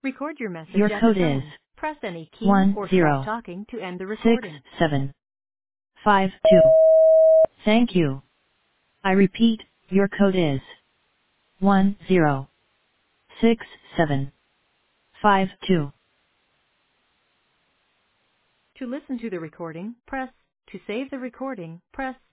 Record your message Your at the code is tone. Press any key one or stop zero talking to end the six recording. 752. Thank you. I repeat, your code is 106752. To listen to the recording, press. To save the recording, press